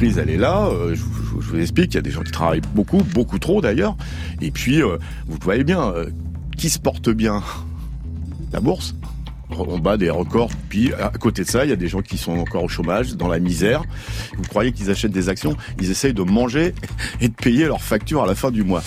reprise, elle est là. Je vous explique, il y a des gens qui travaillent beaucoup trop d'ailleurs. Et puis, vous voyez bien, qui se porte bien ? La bourse. On bat des records. Puis, à côté de ça, il y a des gens qui sont encore au chômage, dans la misère. Vous croyez qu'ils achètent des actions ? Ils essayent de manger et de payer leurs factures à la fin du mois.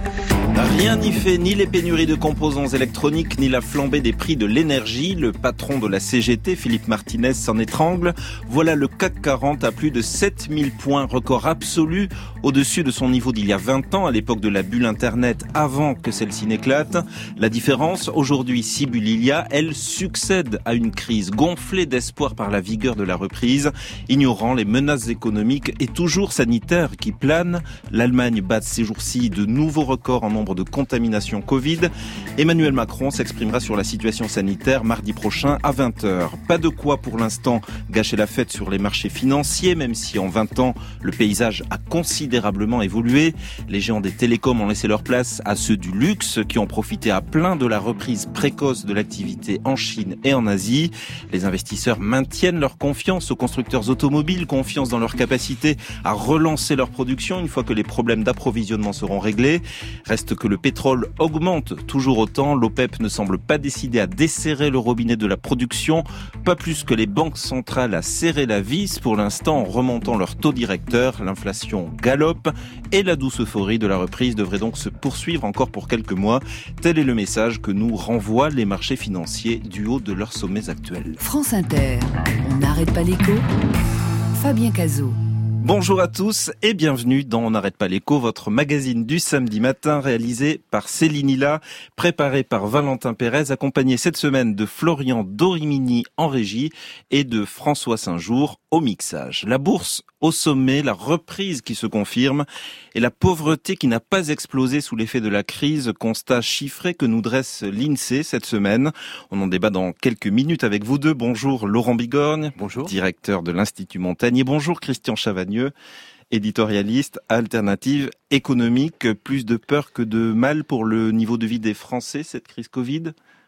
Rien n'y fait, ni les pénuries de composants électroniques, ni la flambée des prix de l'énergie. Le patron de la CGT, Philippe Martinez, s'en étrangle. Voilà le CAC 40 à plus de 7000 points, record absolu, au-dessus de son niveau d'il y a 20 ans, à l'époque de la bulle Internet, avant que celle-ci n'éclate. La différence, aujourd'hui, si bulle il y a, elle succède à une crise gonflée d'espoir par la vigueur de la reprise, ignorant les menaces économiques et toujours sanitaires qui planent. L'Allemagne bat ces jours-ci de nouveaux records en nombre de contamination Covid. Emmanuel Macron s'exprimera sur la situation sanitaire mardi prochain à 20h. Pas de quoi pour l'instant gâcher la fête sur les marchés financiers, même si en 20 ans, le paysage a considérablement évolué. Les géants des télécoms ont laissé leur place à ceux du luxe qui ont profité à plein de la reprise précoce de l'activité en Chine et en Asie. Les investisseurs maintiennent leur confiance aux constructeurs automobiles, confiance dans leur capacité à relancer leur production une fois que les problèmes d'approvisionnement seront réglés. Reste que le pétrole augmente toujours autant. L'OPEP ne semble pas décidé à desserrer le robinet de la production, pas plus que les banques centrales à serrer la vis pour l'instant en remontant leur taux directeur. L'inflation galope et la douce euphorie de la reprise devrait donc se poursuivre encore pour quelques mois. Tel est le message que nous renvoient les marchés financiers du haut de leurs sommets actuels. France Inter, on n'arrête pas l'écho. Fabien Cazot. Bonjour à tous et bienvenue dans On n'arrête pas l'écho, votre magazine du samedi matin réalisé par Céline Hilla, préparé par Valentin Pérez, accompagné cette semaine de Florian Dorimini en régie et de François Saint-Jour au mixage. La bourse au sommet, la reprise qui se confirme et la pauvreté qui n'a pas explosé sous l'effet de la crise, constat chiffré que nous dresse l'INSEE cette semaine. On en débat dans quelques minutes avec vous deux. Bonjour Laurent Bigorgne, bonjour, directeur de l'Institut Montaigne. Bonjour Christian Chavagneux, éditorialiste, Alternative économique. Plus de peur que de mal pour le niveau de vie des Français, cette crise Covid ?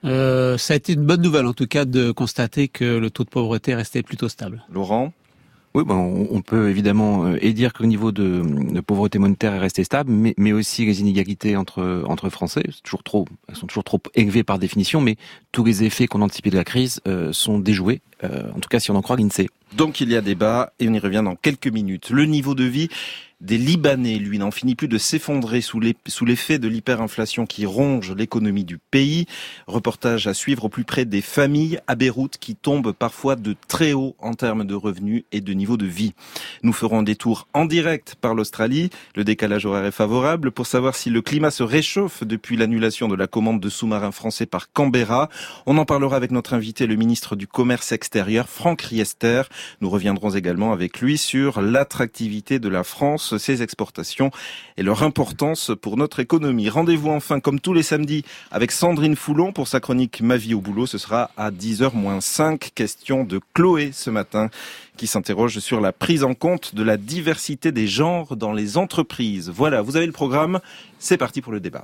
Ça a été une bonne nouvelle en tout cas de constater que le taux de pauvreté restait plutôt stable. Laurent ? Oui, on peut évidemment dire que le niveau de pauvreté monétaire est resté stable, mais aussi les inégalités entre Français, elles sont toujours trop élevées par définition, mais tous les effets qu'on anticipait de la crise sont déjoués, en tout cas si on en croit l'INSEE. Donc il y a débat et on y revient dans quelques minutes. Le niveau de vie des Libanais, lui, n'en finit plus de s'effondrer sous l'effet de l'hyperinflation qui ronge l'économie du pays. Reportage à suivre au plus près des familles à Beyrouth qui tombent parfois de très haut en termes de revenus et de niveau de vie. Nous ferons un détour en direct par l'Australie. Le décalage horaire est favorable pour savoir si le climat se réchauffe depuis l'annulation de la commande de sous-marins français par Canberra. On en parlera avec notre invité, le ministre du Commerce extérieur, Franck Riester. Nous reviendrons également avec lui sur l'attractivité de la France, ses exportations et leur importance pour notre économie. Rendez-vous enfin, comme tous les samedis, avec Sandrine Foulon pour sa chronique Ma vie au boulot. Ce sera à 10h-5. Question de Chloé ce matin, qui s'interroge sur la prise en compte de la diversité des genres dans les entreprises. Voilà, vous avez le programme. C'est parti pour le débat.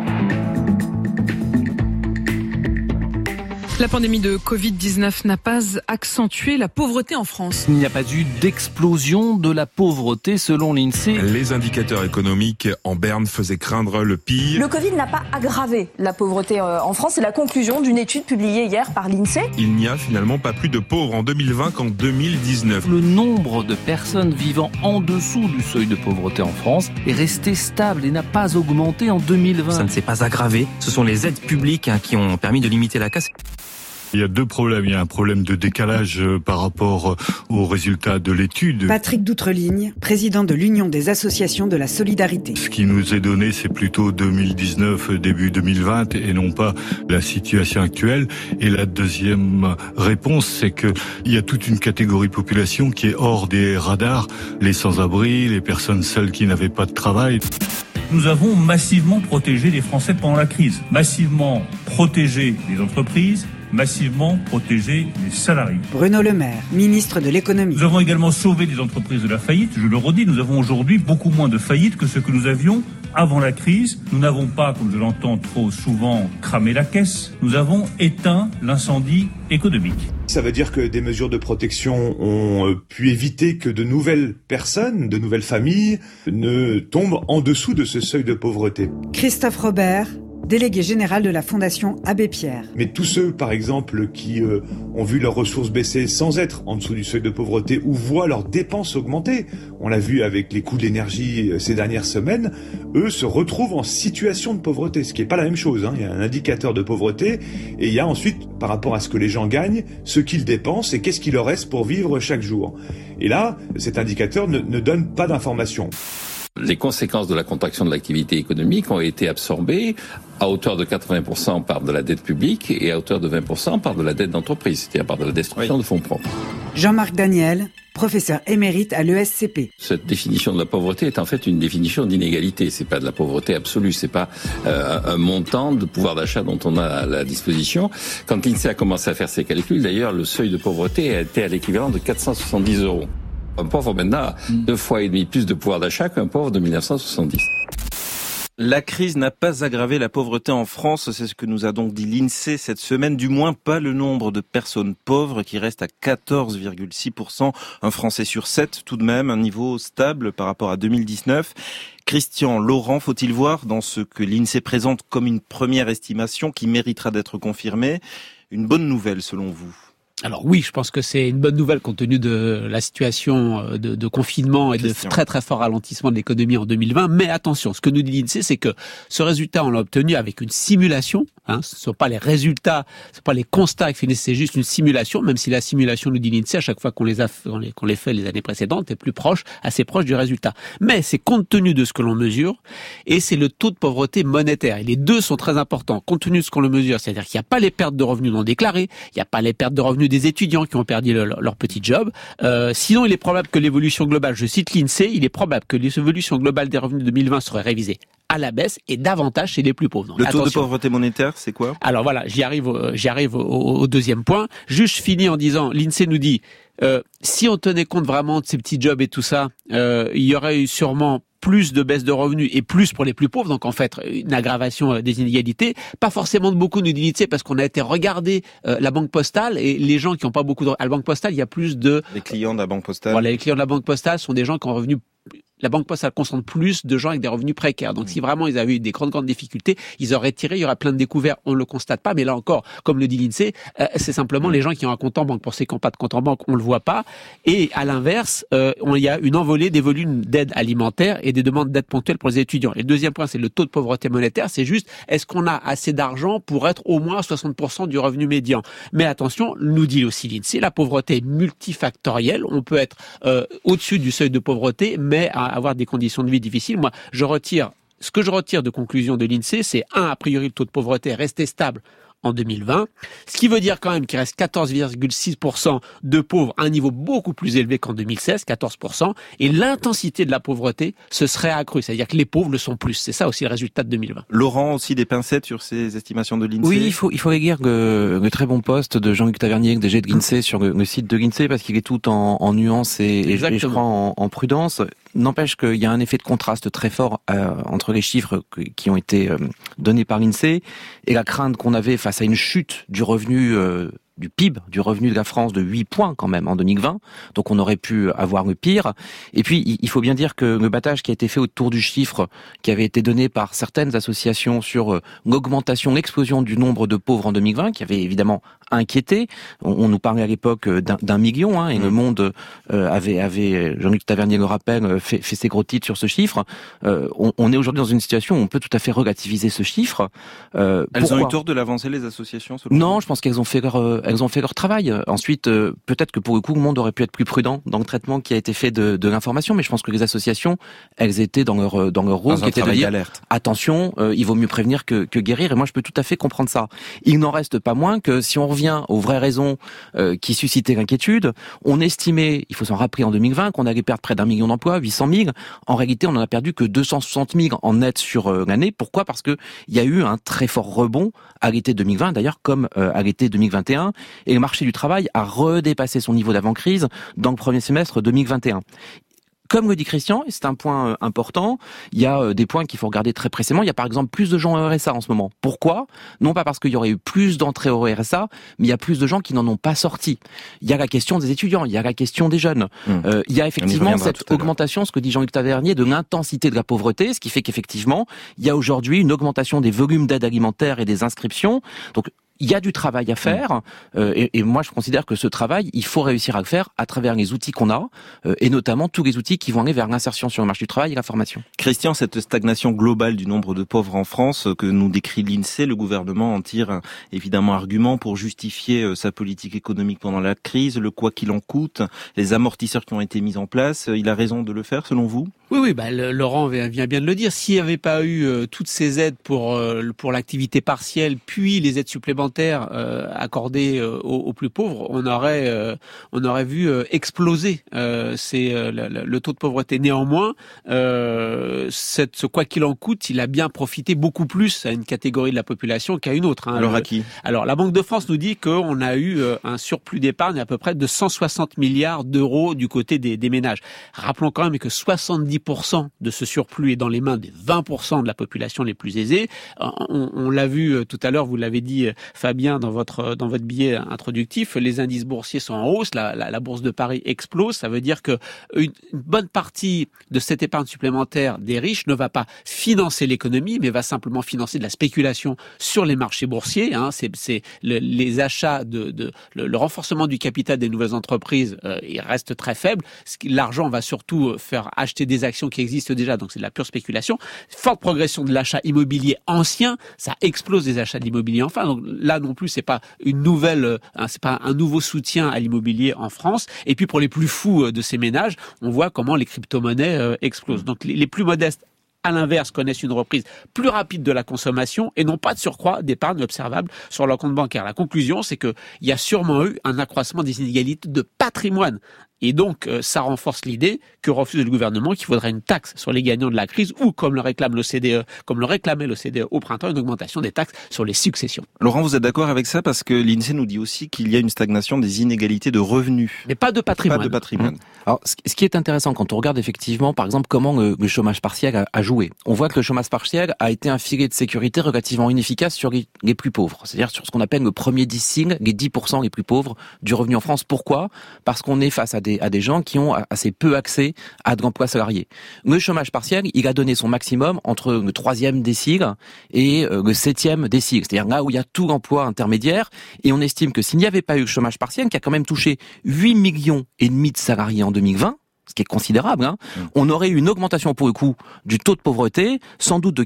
La pandémie de Covid-19 n'a pas accentué la pauvreté en France. Il n'y a pas eu d'explosion de la pauvreté selon l'INSEE. Les indicateurs économiques en berne faisaient craindre le pire. Le Covid n'a pas aggravé la pauvreté en France. C'est la conclusion d'une étude publiée hier par l'INSEE. Il n'y a finalement pas plus de pauvres en 2020 qu'en 2019. Le nombre de personnes vivant en dessous du seuil de pauvreté en France est resté stable et n'a pas augmenté en 2020. Ça ne s'est pas aggravé. Ce sont les aides publiques qui ont permis de limiter la casse. Il y a deux problèmes. Il y a un problème de décalage par rapport aux résultats de l'étude. Patrick Doutreline, président de l'Union des associations de la solidarité. Ce qui nous est donné, c'est plutôt 2019, début 2020, et non pas la situation actuelle. Et la deuxième réponse, c'est que il y a toute une catégorie de population qui est hors des radars. Les sans-abri, les personnes seules qui n'avaient pas de travail. Nous avons massivement protégé les Français pendant la crise. Massivement protégé les entreprises, massivement protéger les salariés. Bruno Le Maire, ministre de l'économie. Nous avons également sauvé des entreprises de la faillite. Je le redis, nous avons aujourd'hui beaucoup moins de faillites que ce que nous avions avant la crise. Nous n'avons pas, comme je l'entends trop souvent, cramé la caisse. Nous avons éteint l'incendie économique. ça veut dire que des mesures de protection ont pu éviter que de nouvelles personnes, de nouvelles familles ne tombent en dessous de ce seuil de pauvreté. Christophe Robert, délégué général de la Fondation Abbé Pierre. Mais tous ceux, par exemple, qui ont vu leurs ressources baisser sans être en dessous du seuil de pauvreté ou voient leurs dépenses augmenter, on l'a vu avec les coûts de l'énergie ces dernières semaines, eux se retrouvent en situation de pauvreté, ce qui n'est pas la même chose. Il y a un indicateur de pauvreté et il y a ensuite, par rapport à ce que les gens gagnent, ce qu'ils dépensent et qu'est-ce qu'il leur reste pour vivre chaque jour. Et là, cet indicateur ne donne pas d'informations. Les conséquences de la contraction de l'activité économique ont été absorbées à hauteur de 80% par de la dette publique et à hauteur de 20% par de la dette d'entreprise, c'est-à-dire par de la destruction de fonds propres. Jean-Marc Daniel, professeur émérite à l'ESCP. Cette définition de la pauvreté est en fait une définition d'inégalité. C'est pas de la pauvreté absolue, c'est pas un montant de pouvoir d'achat dont on a à la disposition. Quand l'INSEE a commencé à faire ses calculs, d'ailleurs, le seuil de pauvreté a été à l'équivalent de 470 €. Un pauvre maintenant a 2,5 fois plus de pouvoir d'achat qu'un pauvre de 1970. La crise n'a pas aggravé la pauvreté en France, c'est ce que nous a donc dit l'INSEE cette semaine, du moins pas le nombre de personnes pauvres qui reste à 14,6%, un Français sur 7 tout de même, un niveau stable par rapport à 2019. Christian Laurent, faut-il voir dans ce que l'INSEE présente comme une première estimation qui méritera d'être confirmée, une bonne nouvelle selon vous ? Alors oui, je pense que c'est une bonne nouvelle compte tenu de la situation de confinement et de très très fort ralentissement de l'économie en 2020. Mais attention, ce que nous dit l'INSEE, c'est que ce résultat, on l'a obtenu avec une simulation. Ce ne sont pas les résultats, ce ne sont pas les constats qui finissent, c'est juste une simulation. Même si la simulation, nous dit l'INSEE, à chaque fois qu'on les fait les années précédentes, est plus proche, assez proche du résultat. Mais c'est compte tenu de ce que l'on mesure et c'est le taux de pauvreté monétaire. Et les deux sont très importants. Compte tenu de ce qu'on le mesure, c'est-à-dire qu'il n'y a pas les pertes de revenus non déclarées, il n'y a pas les pertes de revenus des étudiants qui ont perdu leur petit job. Sinon, il est probable que l'évolution globale, je cite l'INSEE, il est probable que l'évolution globale des revenus de 2020 serait révisée à la baisse et davantage chez les plus pauvres. Donc, le taux de pauvreté monétaire, c'est quoi ? Alors voilà, j'y arrive au deuxième point. Juste, je finis en disant, l'INSEE nous dit, si on tenait compte vraiment de ces petits jobs et tout ça, il y aurait eu sûrement plus de baisse de revenus et plus pour les plus pauvres, donc en fait une aggravation des inégalités, pas forcément de beaucoup, nous dit l'INSEE, parce qu'on a été regarder la banque postale et les gens qui n'ont pas beaucoup de... À la banque postale, il y a plus de... Les clients de la banque postale. Voilà, les clients de la banque postale sont des gens qui ont revenus... La banque postale concentre plus de gens avec des revenus précaires. Donc si vraiment ils avaient eu des grandes difficultés, ils auraient tiré, il y aurait plein de découvertes, on ne le constate pas, mais là encore, comme le dit l'INSEE, c'est simplement les gens qui ont un compte en banque. Pour ceux qui n'ont pas de compte en banque, on ne le voit pas. Et à l'inverse, il y a une envolée des volumes d'aide alimentaire et des demandes d'aide ponctuelle pour les étudiants. Et le deuxième point, c'est le taux de pauvreté monétaire. C'est juste, est-ce qu'on a assez d'argent pour être au moins à 60% du revenu médian ? Mais attention, nous dit aussi l'INSEE, la pauvreté est multifactorielle. On peut être au-dessus du seuil de pauvreté, mais avoir des conditions de vie difficiles. Moi, ce que je retire de conclusion de l'INSEE, c'est a priori, le taux de pauvreté est resté stable en 2020, ce qui veut dire quand même qu'il reste 14,6% de pauvres à un niveau beaucoup plus élevé qu'en 2016, 14%, et l'intensité de la pauvreté se serait accrue, c'est-à-dire que les pauvres le sont plus. C'est ça aussi le résultat de 2020. Laurent, aussi des pincettes sur ces estimations de l'INSEE. Oui, il faut lire le très bon post de Jean-Luc Tavernier, DG de l'INSEE, sur le site de l'INSEE, parce qu'il est tout en nuances et je crois en prudence. N'empêche qu'il y a un effet de contraste très fort entre les chiffres qui ont été donnés par l'INSEE et la crainte qu'on avait face à une chute du revenu du PIB, du revenu de la France de 8 points quand même en 2020. Donc on aurait pu avoir le pire. Et puis il faut bien dire que le battage qui a été fait autour du chiffre qui avait été donné par certaines associations sur l'augmentation, l'explosion du nombre de pauvres en 2020, qui avait évidemment inquiété. On nous parlait à l'époque d'un million, et Le Monde avait Jean-Luc Tavernier le rappelle, fait ses gros titres sur ce chiffre. On est aujourd'hui dans une situation où on peut tout à fait relativiser ce chiffre. Elles ont eu tort de l'avancer, les associations, selon Non, je pense qu'elles ont fait leur travail. Ensuite, peut-être que pour le coup, le monde aurait pu être plus prudent dans le traitement qui a été fait de l'information, mais je pense que les associations, elles étaient dans leur rôle, qui était de dire attention, il vaut mieux prévenir que guérir. Et moi, je peux tout à fait comprendre ça. Il n'en reste pas moins que si on revient aux vraies raisons qui suscitaient l'inquiétude, on estimait, il faut s'en rappeler en 2020, qu'on allait perdre près d'1 million d'emplois, 800 000. En réalité, on n'en a perdu que 260 000 en net sur l'année. Pourquoi ? Parce que il y a eu un très fort rebond à l'été 2020, d'ailleurs, comme à l'été 2021. Et le marché du travail a redépassé son niveau d'avant-crise dans le premier semestre 2021. comme le dit Christian, et c'est un point important, il y a des points qu'il faut regarder très précisément. Il y a par exemple plus de gens au RSA en ce moment. Pourquoi ? Non pas parce qu'il y aurait eu plus d'entrées au RSA, mais il y a plus de gens qui n'en ont pas sorti. Il y a la question des étudiants, il y a la question des jeunes. Il y a effectivement cette augmentation, ce que dit Jean-Luc Tavernier, de l'intensité de la pauvreté, ce qui fait qu'effectivement, il y a aujourd'hui une augmentation des volumes d'aide alimentaire et des inscriptions. Donc, il y a du travail à faire, et moi je considère que ce travail, il faut réussir à le faire à travers les outils qu'on a, et notamment tous les outils qui vont aller vers l'insertion sur le marché du travail et la formation. Christian, cette stagnation globale du nombre de pauvres en France que nous décrit l'INSEE, le gouvernement en tire évidemment argument pour justifier sa politique économique pendant la crise, le quoi qu'il en coûte, les amortisseurs qui ont été mis en place. Il a raison de le faire selon vous ? Oui, Laurent vient bien de le dire. S'il n'y avait pas eu toutes ces aides pour l'activité partielle, puis les aides supplémentaires accordées aux plus pauvres, on aurait vu exploser le taux de pauvreté. Néanmoins, ce quoi qu'il en coûte, il a bien profité beaucoup plus à une catégorie de la population qu'à une autre. Alors à qui ? Alors la Banque de France nous dit qu'on a eu un surplus d'épargne à peu près de 160 milliards d'euros du côté des ménages. Rappelons quand même que 70% de ce surplus est dans les mains des 20% de la population les plus aisés. On l'a vu tout à l'heure, vous l'avez dit Fabien dans votre billet introductif, les indices boursiers sont en hausse, la bourse de Paris explose, ça veut dire que une bonne partie de cette épargne supplémentaire des riches ne va pas financer l'économie, mais va simplement financer de la spéculation sur les marchés boursiers. C'est les achats le renforcement du capital des nouvelles entreprises, il reste très faible. L'argent va surtout faire acheter des actions qui existent déjà, donc c'est de la pure spéculation. Forte progression de l'achat immobilier ancien, ça explose les achats de l'immobilier enfin. Donc là non plus, c'est pas c'est pas un nouveau soutien à l'immobilier en France. Et puis pour les plus fous de ces ménages, on voit comment les crypto-monnaies explosent. Donc les plus modestes, à l'inverse, connaissent une reprise plus rapide de la consommation et n'ont pas de surcroît d'épargne observable sur leur compte bancaire. La conclusion, c'est qu'il y a sûrement eu un accroissement des inégalités de patrimoine. Et donc, ça renforce l'idée que refuse le gouvernement qu'il faudrait une taxe sur les gagnants de la crise ou, comme le réclamait l'OCDE au printemps, une augmentation des taxes sur les successions. Laurent, vous êtes d'accord avec ça? Parce que l'INSEE nous dit aussi qu'il y a une stagnation des inégalités de revenus. Mais pas de patrimoine. Pas de patrimoine. Alors, ce qui est intéressant quand on regarde effectivement, par exemple, comment le chômage partiel a joué. On voit que le chômage partiel a été un filet de sécurité relativement inefficace sur les plus pauvres. C'est-à-dire sur ce qu'on appelle le premier décile, les 10% les plus pauvres du revenu en France. Pourquoi? Parce qu'on est face à des gens qui ont assez peu accès à de l'emploi salarié. Le chômage partiel, il a donné son maximum entre le 3e décile et le 7e décile. C'est-à-dire là où il y a tout l'emploi intermédiaire. Et on estime que s'il n'y avait pas eu le chômage partiel, qui a quand même touché 8,5 millions de salariés en 2020, ce qui est considérable, on aurait eu une augmentation pour le coup du taux de pauvreté, sans doute de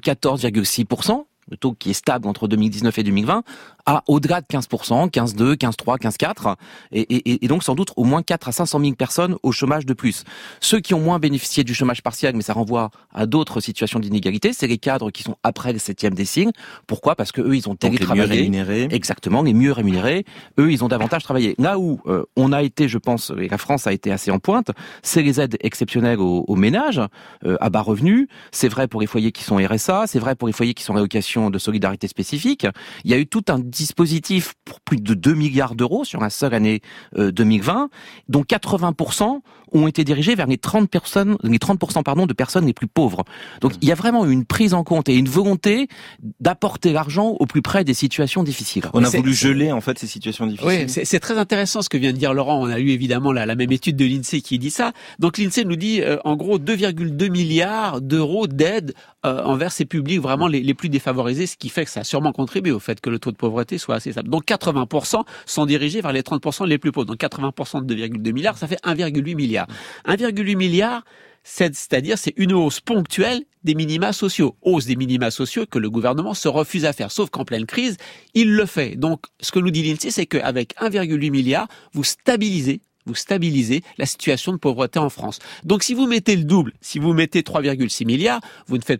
14,6%, le taux qui est stable entre 2019 et 2020, à au-delà de 15%, 15,2, 15,3, 15,4, et donc sans doute au moins 4 à 500 000 personnes au chômage de plus. Ceux qui ont moins bénéficié du chômage partiel, mais ça renvoie à d'autres situations d'inégalité, c'est les cadres qui sont après le 7e décile. Pourquoi? Parce que eux, ils ont télétravaillé. Les mieux rémunérés. Exactement, les mieux rémunérés. Eux, ils ont davantage travaillé. Là où on a été, je pense, et la France a été assez en pointe, c'est les aides exceptionnelles aux ménages à bas revenus. C'est vrai pour les foyers qui sont RSA, c'est vrai pour les foyers qui sont allocations de solidarité spécifique. Il y a eu tout un dispositif pour plus de 2 milliards d'euros sur la seule année 2020, dont 80% ont été dirigés vers les 30% de personnes les plus pauvres. Donc il y a vraiment une prise en compte et une volonté d'apporter l'argent au plus près des situations difficiles. On a voulu geler en fait ces situations difficiles. Oui, c'est très intéressant ce que vient de dire Laurent. On a eu évidemment la même étude de l'INSEE qui dit ça. Donc l'INSEE nous dit en gros 2,2 milliards d'euros d'aide envers ces publics vraiment les plus défavorisés, ce qui fait que ça a sûrement contribué au fait que le taux de pauvreté soit assez stable. Donc 80% sont dirigés vers les 30% les plus pauvres. Donc 80% de 2,2 milliards, ça fait 1,8 milliard. 1,8 milliard, c'est-à-dire c'est une hausse ponctuelle des minima sociaux. Hausse des minima sociaux que le gouvernement se refuse à faire. Sauf qu'en pleine crise, il le fait. Donc ce que nous dit l'INSEE, c'est qu'avec 1,8 milliard, vous stabilisez la situation de pauvreté en France. Donc si vous mettez le double, si vous mettez 3,6 milliards, vous ne faites pas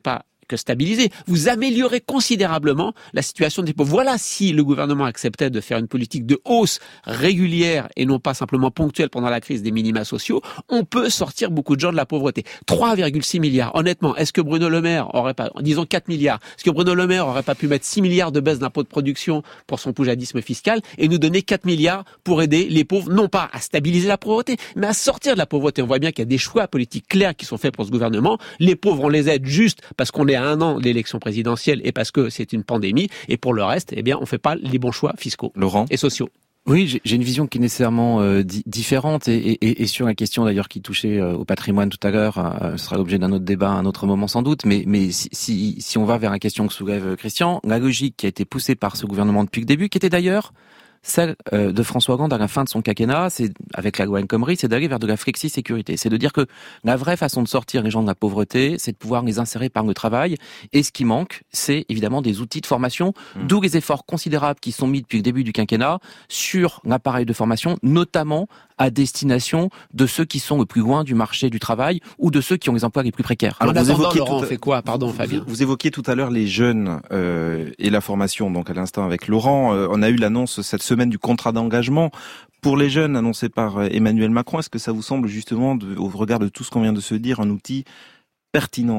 que stabiliser. Vous améliorez considérablement la situation des pauvres. Voilà, si le gouvernement acceptait de faire une politique de hausse régulière et non pas simplement ponctuelle pendant la crise des minima sociaux, on peut sortir beaucoup de gens de la pauvreté. 3,6 milliards. Honnêtement, est-ce que Bruno Le Maire aurait pas, disons 4 milliards, est-ce que Bruno Le Maire aurait pas pu mettre 6 milliards de baisse d'impôts de production pour son poujadisme fiscal et nous donner 4 milliards pour aider les pauvres, non pas à stabiliser la pauvreté, mais à sortir de la pauvreté. On voit bien qu'il y a des choix politiques clairs qui sont faits pour ce gouvernement. Les pauvres, on les aide juste parce qu'on est à 1 an de l'élection présidentielle et parce que c'est une pandémie. Et pour le reste, eh bien, on fait pas les bons choix fiscaux Laurent et sociaux. Oui, j'ai une vision qui est nécessairement différente et sur la question d'ailleurs qui touchait au patrimoine tout à l'heure, ce sera l'objet d'un autre débat à un autre moment sans doute, mais si on va vers la question que soulève Christian, la logique qui a été poussée par ce gouvernement depuis le début, qui était d'ailleurs celle de François Hollande à la fin de son quinquennat, c'est avec la loi El Khomri, c'est d'aller vers de la flexi-sécurité. C'est de dire que la vraie façon de sortir les gens de la pauvreté, c'est de pouvoir les insérer par le travail. Et ce qui manque, c'est évidemment des outils de formation, d'où les efforts considérables qui sont mis depuis le début du quinquennat sur l'appareil de formation, notamment à destination de ceux qui sont le plus loin du marché du travail ou de ceux qui ont les emplois les plus précaires. Alors vous évoquiez Laurent, on fait quoi ? Pardon, Fabien. Vous évoquiez tout à l'heure les jeunes et la formation, donc à l'instant avec Laurent. On a eu l'annonce cette semaine du contrat d'engagement pour les jeunes annoncé par Emmanuel Macron. Est-ce que ça vous semble justement, au regard de tout ce qu'on vient de se dire, un outil pertinent ?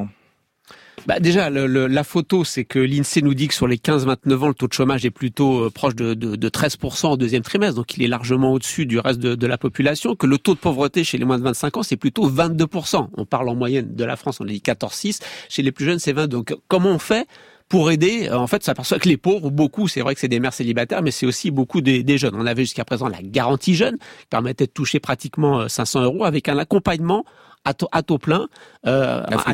Déjà, la photo, c'est que l'INSEE nous dit que sur les 15-29 ans, le taux de chômage est plutôt proche de 13% au deuxième trimestre, donc il est largement au-dessus du reste de la population, que le taux de pauvreté chez les moins de 25 ans, c'est plutôt 22%. On parle en moyenne de la France, on a dit 14,6. Chez les plus jeunes, c'est 20. Donc, comment on fait pour aider? En fait, ça s'aperçoit que les pauvres, beaucoup, c'est vrai que c'est des mères célibataires, mais c'est aussi beaucoup des jeunes. On avait jusqu'à présent la garantie jeune, qui permettait de toucher pratiquement 500 € avec un accompagnement à taux plein, à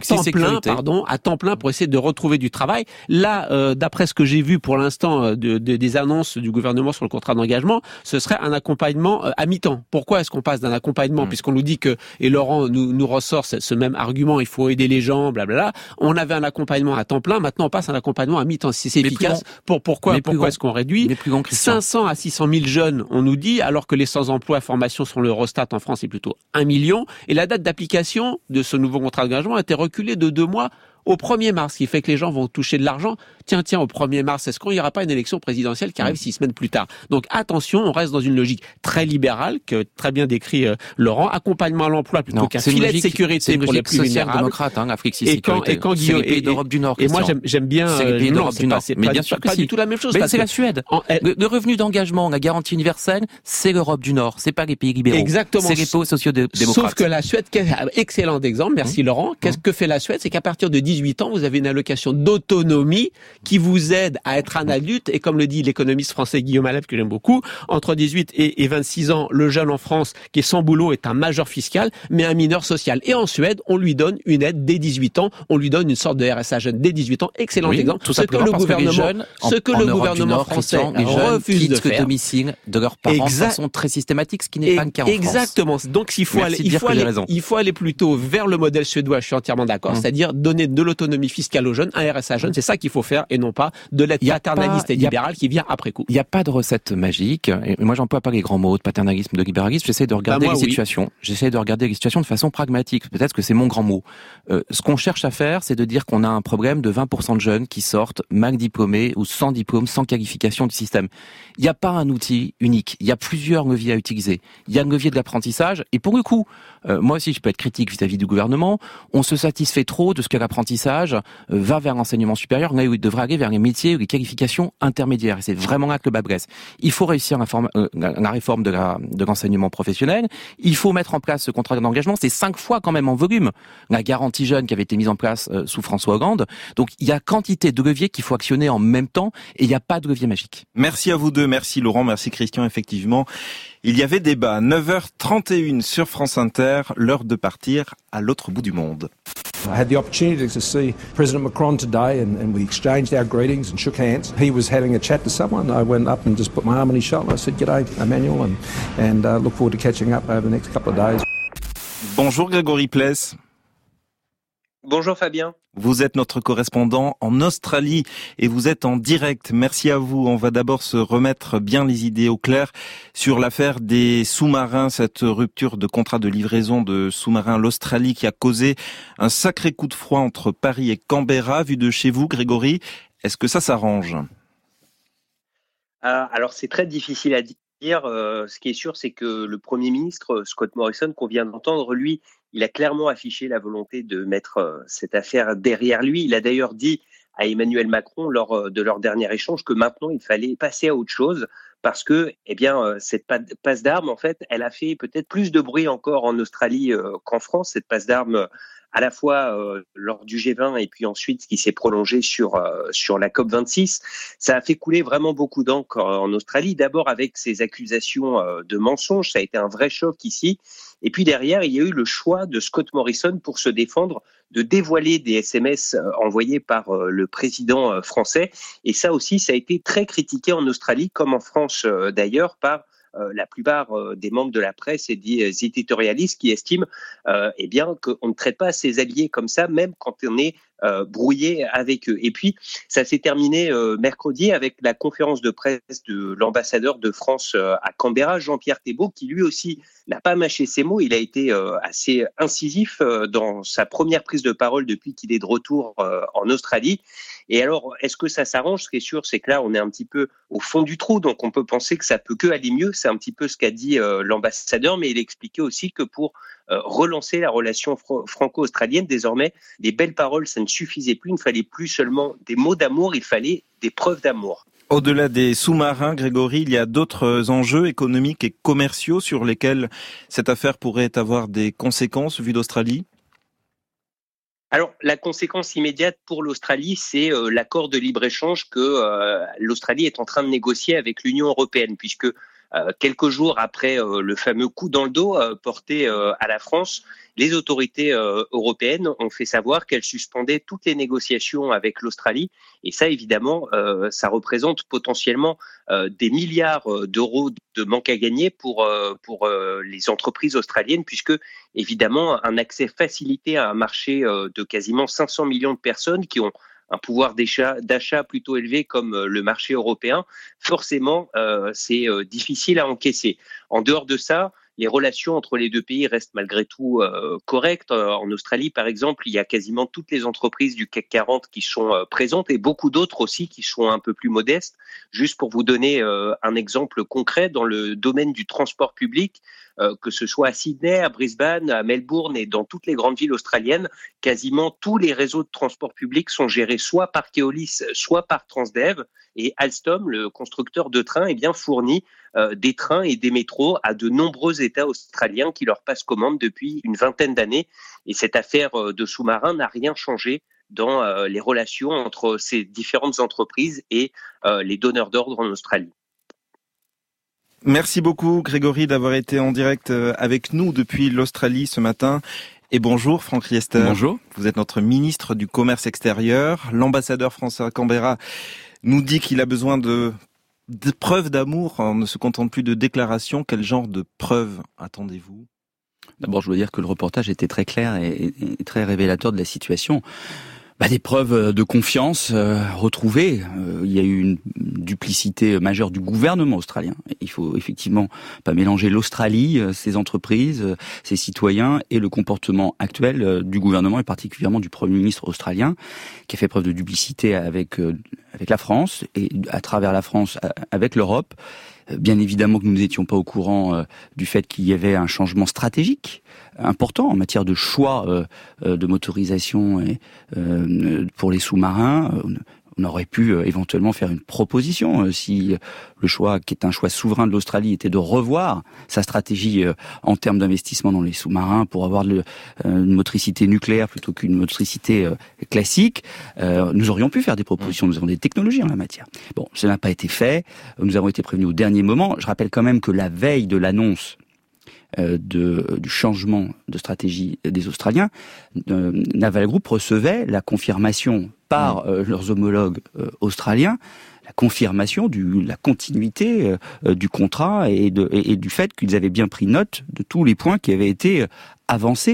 temps plein pour essayer de retrouver du travail. Là, d'après ce que j'ai vu pour l'instant des annonces du gouvernement sur le contrat d'engagement, ce serait un accompagnement à mi-temps. Pourquoi est-ce qu'on passe d'un accompagnement, puisqu'on nous dit que, et Laurent nous ressort ce même argument, il faut aider les gens, blablabla. On avait un accompagnement à temps plein, maintenant on passe à un accompagnement à mi-temps. Si c'est efficace, pourquoi est-ce qu'on réduit 500 à 600 000 jeunes, on nous dit, alors que les sans-emploi formation sur l'Eurostat en France, c'est plutôt 1 million, et la date d'application de ce nouveau contrat d'engagement a été reculée de 2 mois au 1er mars, ce qui fait que les gens vont toucher de l'argent. Tiens, au 1er mars, est-ce qu'il n'y aura pas une élection présidentielle qui arrive 6 semaines plus tard? Donc attention, on reste dans une logique très libérale, que très bien décrit Laurent, accompagnement à l'emploi plutôt qu'un filet de sécurité pour les plus vulnérables. Démocrate, la flexi-sécurité. Et quand Guillaume, c'est les pays d'Europe du Nord. Et moi j'aime bien. C'est les pays d'Europe du Nord. Mais bien sûr que pas du tout la même chose. Mais c'est la Suède. Le revenu d'engagement, la garantie universelle, c'est l'Europe du Nord. C'est pas les pays libéraux. Exactement. C'est les pays sociaux-démocrates. Sauf que la Suède, excellent exemple. Merci Laurent. Qu'est-ce que fait la Suède? C'est qu'à partir de 18 ans, vous avez une allocation d'autonomie qui vous aide à être un adulte, et comme le dit l'économiste français Guillaume Allève, que j'aime beaucoup, entre 18 et 26 ans, le jeune en France qui est sans boulot est un majeur fiscal, mais un mineur social. Et en Suède, on lui donne une aide dès 18 ans, on lui donne une sorte de RSA jeune dès 18 ans. Excellent exemple. Tout ce que le gouvernement français refuse de faire. Domicile de leurs parents de façon très systématique, ce qui n'est pas le cas en France. Exactement. Donc il faut aller plutôt vers le modèle suédois, je suis entièrement d'accord, c'est-à-dire donner de l'autonomie fiscale aux jeunes, un RSA jeune, c'est ça qu'il faut faire, et non pas de l'aide paternaliste et libérale qui vient après coup. Il n'y a pas de recette magique, et moi j'emploie pas les grands mots de paternalisme, de libéralisme, j'essaie de regarder les situations de façon pragmatique, peut-être que c'est mon grand mot. Ce qu'on cherche à faire, c'est de dire qu'on a un problème de 20% de jeunes qui sortent mal diplômés ou sans diplôme, sans qualification du système. Il n'y a pas un outil unique, il y a plusieurs leviers à utiliser. Il y a le levier de l'apprentissage, et pour le coup, moi aussi je peux être critique vis-à-vis du gouvernement, on se satisfait trop de ce que l'apprentissage va vers l'enseignement supérieur, là où il devrait aller vers les métiers ou les qualifications intermédiaires. Et c'est vraiment là que le bas blesse. Il faut réussir la réforme de l'enseignement professionnel. Il faut mettre en place ce contrat d'engagement. C'est 5 fois quand même en volume la garantie jeune qui avait été mise en place sous François Hollande. Donc il y a quantité de leviers qu'il faut actionner en même temps, et il n'y a pas de levier magique. Merci à vous deux. Merci Laurent, merci Christian. Effectivement, il y avait débat. 9h31 sur France Inter, l'heure de partir à l'autre bout du monde. I had the opportunity to see President Macron today, and we exchanged our greetings and shook hands. He was having a chat to someone. I went up and just put my arm on his shoulder. I said, "G'day, Emmanuel," and look forward to catching up over the next couple of days. Bonjour Grégory Pless. Bonjour Fabien. Vous êtes notre correspondant en Australie et vous êtes en direct. Merci à vous. On va d'abord se remettre bien les idées au clair sur l'affaire des sous-marins, cette rupture de contrat de livraison de sous-marins, l'Australie qui a causé un sacré coup de froid entre Paris et Canberra. Vu de chez vous, Grégory, est-ce que ça s'arrange ? Alors c'est très difficile à dire. Ce qui est sûr, c'est que le Premier ministre, Scott Morrison, qu'on vient d'entendre, lui, il a clairement affiché la volonté de mettre cette affaire derrière lui. Il a d'ailleurs dit à Emmanuel Macron lors de leur dernier échange que maintenant il fallait passer à autre chose parce que, cette passe d'armes, en fait, elle a fait peut-être plus de bruit encore en Australie qu'en France. Cette passe d'armes, à la fois lors du G20 et puis ensuite ce qui s'est prolongé sur la COP26, ça a fait couler vraiment beaucoup d'encre en Australie. D'abord avec ces accusations de mensonges, ça a été un vrai choc ici. Et puis derrière, il y a eu le choix de Scott Morrison pour se défendre, de dévoiler des SMS envoyés par le président français. Et ça aussi, ça a été très critiqué en Australie, comme en France d'ailleurs, par la plupart des membres de la presse et des éditorialistes qui estiment qu'on ne traite pas ses alliés comme ça, même quand on est brouillé avec eux. Et puis, ça s'est terminé mercredi avec la conférence de presse de l'ambassadeur de France à Canberra, Jean-Pierre Thébault, qui lui aussi n'a pas mâché ses mots. Il a été assez incisif dans sa première prise de parole depuis qu'il est de retour en Australie. Et alors, est-ce que ça s'arrange ? Ce qui est sûr, c'est que là, on est un petit peu au fond du trou, donc on peut penser que ça peut que aller mieux. C'est un petit peu ce qu'a dit l'ambassadeur, mais il expliquait aussi que pour relancer la relation franco-australienne, désormais, des belles paroles, ça ne suffisait plus. Il ne fallait plus seulement des mots d'amour, il fallait des preuves d'amour. Au-delà des sous-marins, Grégory, il y a d'autres enjeux économiques et commerciaux sur lesquels cette affaire pourrait avoir des conséquences vues d'Australie ? Alors, la conséquence immédiate pour l'Australie, c'est l'accord de libre-échange que l'Australie est en train de négocier avec l'Union européenne, puisque quelques jours après le fameux coup dans le dos porté à la France, les autorités européennes ont fait savoir qu'elles suspendaient toutes les négociations avec l'Australie. Et ça, évidemment, ça représente potentiellement des milliards d'euros de manque à gagner pour les entreprises australiennes, puisque, évidemment, un accès facilité à un marché de quasiment 500 millions de personnes qui ont un pouvoir d'achat plutôt élevé comme le marché européen, forcément, c'est difficile à encaisser. En dehors de ça, les relations entre les deux pays restent malgré tout correctes. En Australie, par exemple, il y a quasiment toutes les entreprises du CAC 40 qui sont présentes et beaucoup d'autres aussi qui sont un peu plus modestes. Juste pour vous donner un exemple concret, dans le domaine du transport public, que ce soit à Sydney, à Brisbane, à Melbourne et dans toutes les grandes villes australiennes, quasiment tous les réseaux de transport public sont gérés soit par Keolis, soit par Transdev. Et Alstom, le constructeur de trains, fournit des trains et des métros à de nombreux États australiens qui leur passent commande depuis une vingtaine d'années. Et cette affaire de sous-marins n'a rien changé dans les relations entre ces différentes entreprises et les donneurs d'ordre en Australie. Merci beaucoup Grégory d'avoir été en direct avec nous depuis l'Australie ce matin. Et bonjour Franck Riester. Bonjour. Vous êtes notre ministre du Commerce extérieur. L'ambassadeur français à Canberra nous dit qu'il a besoin de preuves d'amour. On ne se contente plus de déclarations. Quel genre de preuves attendez-vous ? D'abord, je dois dire que le reportage était très clair et très révélateur de la situation. Des preuves de confiance retrouvées. Il y a eu une duplicité majeure du gouvernement australien. Il faut effectivement pas mélanger l'Australie, ses entreprises, ses citoyens et le comportement actuel du gouvernement et particulièrement du Premier ministre australien qui a fait preuve de duplicité avec la France et à travers la France avec l'Europe. Bien évidemment que nous n'étions pas au courant du fait qu'il y avait un changement stratégique important en matière de choix de motorisation pour les sous-marins. On aurait pu éventuellement faire une proposition si le choix, qui est un choix souverain de l'Australie, était de revoir sa stratégie en termes d'investissement dans les sous-marins pour avoir une motricité nucléaire plutôt qu'une motricité classique. Nous aurions pu faire des propositions, nous avons des technologies en la matière. Bon, ça n'a pas été fait, nous avons été prévenus au dernier moment. Je rappelle quand même que la veille de l'annonce du changement de stratégie des Australiens, Naval Group recevait la confirmation par leurs homologues australiens, la confirmation de la continuité du contrat et du fait qu'ils avaient bien pris note de tous les points qui avaient été avancés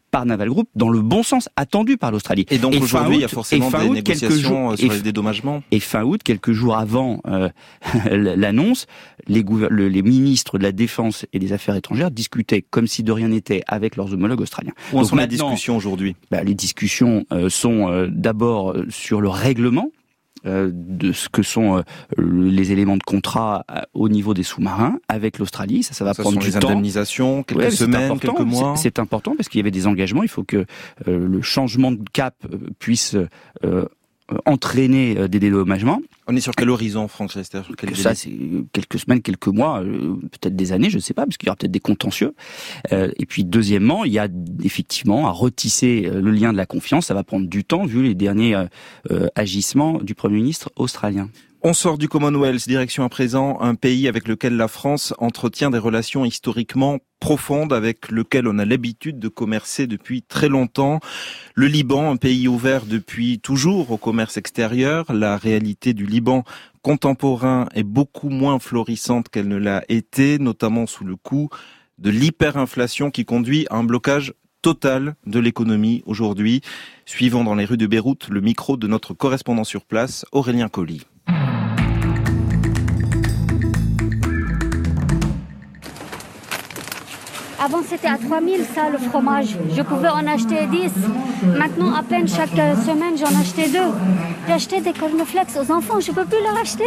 par Naval Group dans le bon sens, attendu par l'Australie. Et donc aujourd'hui, il y a forcément des négociations sur les dédommagements. Et fin août, quelques jours avant l'annonce, les ministres de la Défense et des Affaires étrangères discutaient comme si de rien n'était avec leurs homologues australiens. Où en sont les discussions aujourd'hui ? Les discussions sont d'abord sur le règlement de ce que sont les éléments de contrat au niveau des sous-marins avec l'Australie. Ça va prendre du temps. Les indemnisations, quelques semaines, quelques mois. C'est important parce qu'il y avait des engagements. Il faut que le changement de cap puisse entraîner des dédommagements. On est sur quel horizon, Franck Riester ? Ça, c'est quelques semaines, quelques mois, peut-être des années, je ne sais pas, parce qu'il y aura peut-être des contentieux. Et puis, deuxièmement, il y a effectivement à retisser le lien de la confiance. Ça va prendre du temps, vu les derniers agissements du Premier ministre australien. On sort du Commonwealth, direction à présent un pays avec lequel la France entretient des relations historiquement profondes, avec lequel on a l'habitude de commercer depuis très longtemps. Le Liban, un pays ouvert depuis toujours au commerce extérieur. La réalité du Liban contemporain est beaucoup moins florissante qu'elle ne l'a été, notamment sous le coup de l'hyperinflation qui conduit à un blocage total de l'économie aujourd'hui. Suivons dans les rues de Beyrouth le micro de notre correspondant sur place, Aurélien Colli. Avant, c'était à 3000, ça, le fromage. Je pouvais en acheter 10. Maintenant, à peine chaque semaine, j'en achetais 2. J'ai acheté des cornflakes aux enfants, je ne peux plus leur acheter.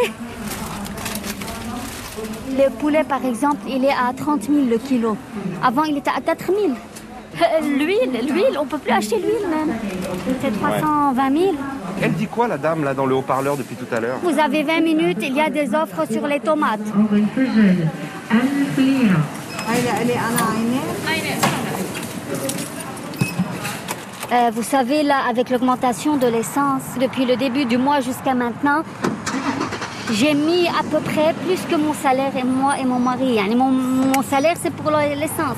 Le poulet, par exemple, il est à 30 000 le kilo. Avant, il était à 4 000. L'huile, on ne peut plus acheter l'huile même. C'est 320 000. Elle dit quoi, la dame, là, dans le haut-parleur depuis tout à l'heure ? Vous avez 20 minutes, il y a des offres sur les tomates. Vous savez, là, avec l'augmentation de l'essence, depuis le début du mois jusqu'à maintenant, j'ai mis à peu près plus que mon salaire, et moi et mon mari. Mon salaire, c'est pour l'essence.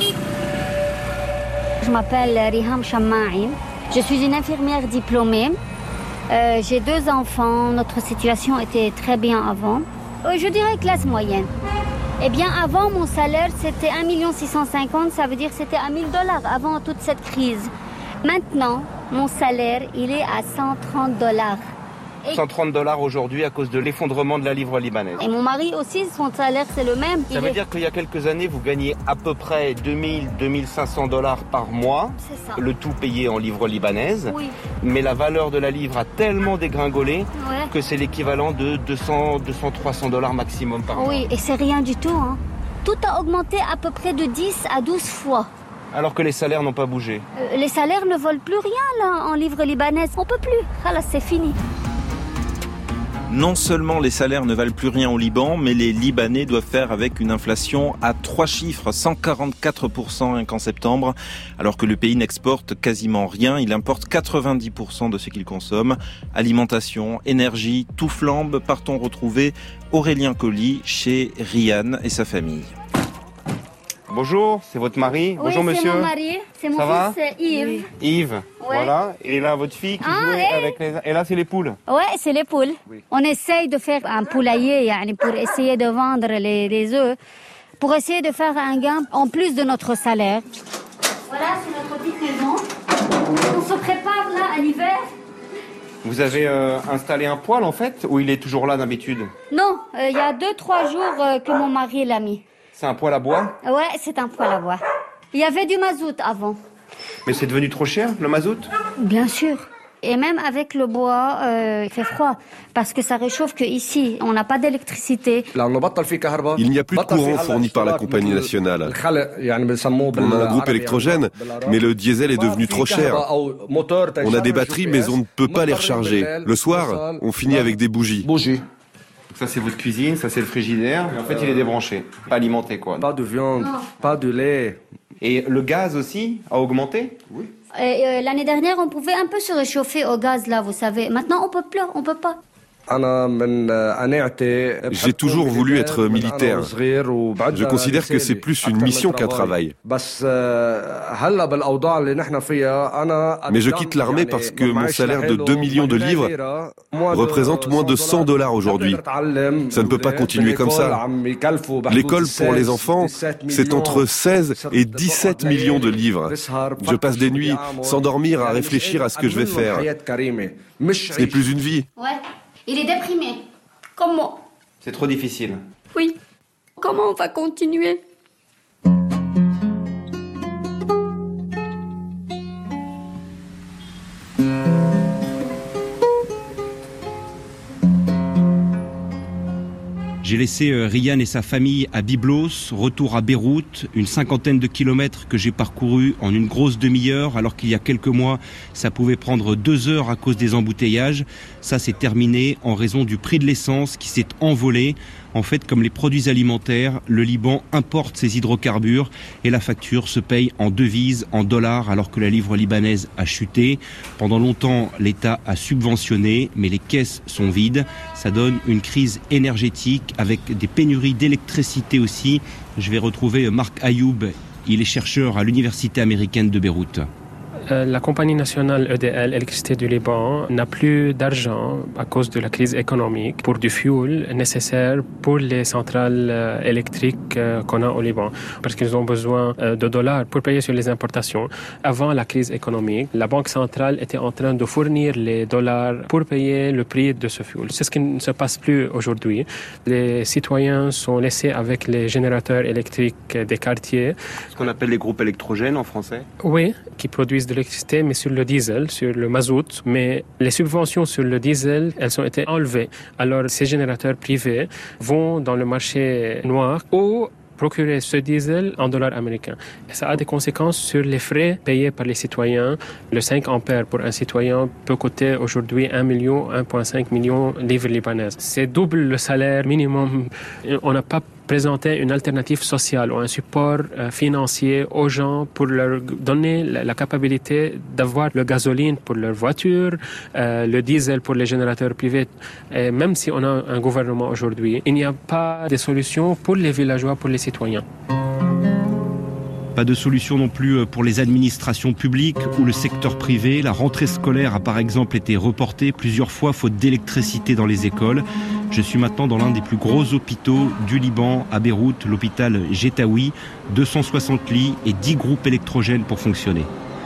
Je m'appelle Riham Shammaïm. Je suis une infirmière diplômée. J'ai 2 enfants. Notre situation était très bien avant. Je dirais classe moyenne. Eh bien, avant, mon salaire, c'était 1 650 000. Ça veut dire que c'était à $1 000 avant toute cette crise. Maintenant, mon salaire, il est à $130. $130 aujourd'hui à cause de l'effondrement de la livre libanaise. Et mon mari aussi, son salaire, c'est le même. Ça veut dire qu'il y a quelques années, vous gagnez à peu près $2 500 par mois. C'est ça. Le tout payé en livre libanaise. Oui. Mais la valeur de la livre a tellement dégringolé que c'est l'équivalent de 200-300 $ maximum par mois. Oui, et c'est rien du tout. Hein. Tout a augmenté à peu près de 10 à 12 fois. Alors que les salaires n'ont pas bougé. Les salaires ne volent plus rien là, en livre libanaise. On peut plus. Voilà, c'est fini. Non seulement les salaires ne valent plus rien au Liban, mais les Libanais doivent faire avec une inflation à 3 chiffres, 144% qu'en septembre, alors que le pays n'exporte quasiment rien. Il importe 90% de ce qu'il consomme. Alimentation, énergie, tout flambe. Partons retrouver Aurélien Colli chez Ryan et sa famille. Bonjour, c'est votre mari. Oui, bonjour monsieur. C'est mon mari, c'est mon fils Yves. Oui. Yves, ouais. Voilà. Et là, votre fille qui jouait avec les... Et là, c'est les poules. Ouais, c'est les poules. Oui. On essaye de faire un poulailler pour essayer de vendre les œufs, pour essayer de faire un gain en plus de notre salaire. Voilà, c'est notre petite maison. On se prépare là à l'hiver. Vous avez installé un poêle en fait, ou il est toujours là d'habitude ? Non, il y a 2-3 jours que mon mari l'a mis. C'est un poêle à bois ? Ouais, c'est un poêle à bois. Il y avait du mazout avant. Mais c'est devenu trop cher, le mazout ? Bien sûr. Et même avec le bois, il fait froid. Parce que ça réchauffe qu'ici, on n'a pas d'électricité. Il n'y a plus de courant fourni par la compagnie nationale. On a un groupe électrogène, mais le diesel est devenu trop cher. On a des batteries, mais on ne peut pas les recharger. Le soir, on finit avec des bougies. Ça, c'est votre cuisine, ça, c'est le frigidaire. En fait, il est débranché. Pas alimenté, quoi. Pas de viande, pas de lait. Et le gaz aussi a augmenté ? Oui. L'année dernière, on pouvait un peu se réchauffer au gaz, là, vous savez. Maintenant, on peut plus, on peut pas. J'ai toujours voulu être militaire. Je considère que c'est plus une mission qu'un travail. Mais je quitte l'armée parce que mon salaire de 2 millions de livres représente moins de $100 aujourd'hui. Ça ne peut pas continuer comme ça. L'école pour les enfants, c'est entre 16 et 17 millions de livres. Je passe des nuits sans dormir à réfléchir à ce que je vais faire. Ce n'est plus une vie. Ouais, il est déprimé. Comment? C'est trop difficile. Oui. Comment on va continuer? J'ai laissé Ryan et sa famille à Byblos, retour à Beyrouth, une 50aine de kilomètres que j'ai parcouru en une grosse demi-heure, alors qu'il y a quelques mois, ça pouvait prendre 2 heures à cause des embouteillages. Ça, c'est terminé en raison du prix de l'essence qui s'est envolé. En fait, comme les produits alimentaires, le Liban importe ses hydrocarbures et la facture se paye en devises, en dollars, alors que la livre libanaise a chuté. Pendant longtemps, l'État a subventionné, mais les caisses sont vides. Ça donne une crise énergétique avec des pénuries d'électricité aussi. Je vais retrouver Marc Ayoub. Il est chercheur à l'Université américaine de Beyrouth. La compagnie nationale EDL, Électricité du Liban, n'a plus d'argent à cause de la crise économique pour du fuel nécessaire pour les centrales électriques qu'on a au Liban. Parce qu'ils ont besoin de dollars pour payer sur les importations. Avant la crise économique, la Banque centrale était en train de fournir les dollars pour payer le prix de ce fuel. C'est ce qui ne se passe plus aujourd'hui. Les citoyens sont laissés avec les générateurs électriques des quartiers. Ce qu'on appelle les groupes électrogènes en français? Oui, qui produisent de l'électricité, mais sur le diesel, sur le mazout. Mais les subventions sur le diesel, elles ont été enlevées. Alors, ces générateurs privés vont dans le marché noir ou procurer ce diesel en dollars américains. Et ça a des conséquences sur les frais payés par les citoyens. Le 5 ampères pour un citoyen peut coûter aujourd'hui 1,5 million de livres libanaises. C'est double le salaire minimum. On n'a pas présenté une alternative sociale ou un support financier aux gens pour leur donner la capacité d'avoir le gasoline pour leur voiture, le diesel pour les générateurs privés. Et même si on a un gouvernement aujourd'hui, il n'y a pas de solution pour les villageois, pour les citoyens. Pas de solution non plus pour les administrations publiques ou le secteur privé. La rentrée scolaire a par exemple été reportée plusieurs fois faute d'électricité dans les écoles. Je suis maintenant dans l'un des plus gros hôpitaux du Liban, à Beyrouth, l'hôpital Jetaoui. 260 lits et 10 groupes électrogènes pour fonctionner.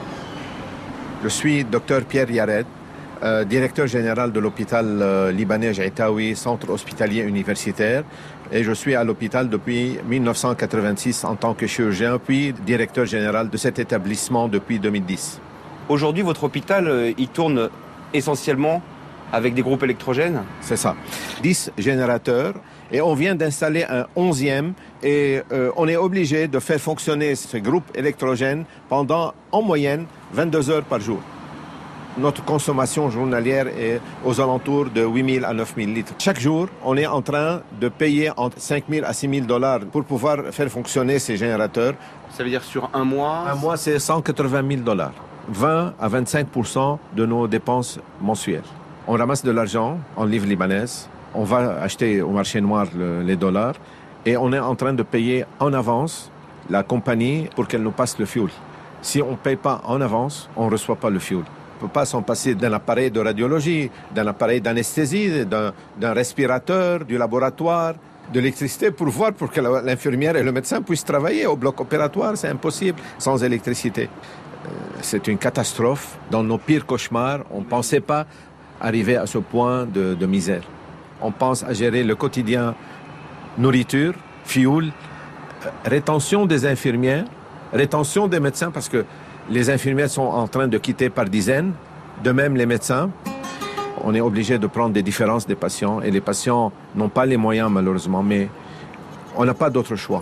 Je suis Dr Pierre Yared, directeur général de l'hôpital libanais Jetaoui, centre hospitalier universitaire. Et je suis à l'hôpital depuis 1986 en tant que chirurgien, puis directeur général de cet établissement depuis 2010. Aujourd'hui, votre hôpital, il tourne essentiellement avec des groupes électrogènes? C'est ça. 10 générateurs. Et on vient d'installer un 11e. Et on est obligé de faire fonctionner ce groupe électrogène pendant, en moyenne, 22 heures par jour. Notre consommation journalière est aux alentours de 8 000 à 9 000 litres. Chaque jour, on est en train de payer entre 5 000 à 6 000 dollars pour pouvoir faire fonctionner ces générateurs. Ça veut dire sur un mois? Un mois, c'est 180 000 dollars. 20 à 25% de nos dépenses mensuelles. On ramasse de l'argent en livres libanaises. On va acheter au marché noir les dollars. Et on est en train de payer en avance la compagnie pour qu'elle nous passe le fuel. Si on ne paye pas en avance, on ne reçoit pas le fuel. On ne peut pas s'en passer d'un appareil de radiologie, d'un appareil d'anesthésie, d'un respirateur, du laboratoire, de l'électricité pour que l'infirmière et le médecin puissent travailler au bloc opératoire. C'est impossible sans électricité. C'est une catastrophe. Dans nos pires cauchemars, on ne pensait pas arriver à ce point de misère. On pense à gérer le quotidien, nourriture, fuel, rétention des infirmières, rétention des médecins parce que les infirmières sont en train de quitter par dizaines, de même les médecins. On est obligé de prendre des différences des patients et les patients n'ont pas les moyens malheureusement, mais on n'a pas d'autre choix.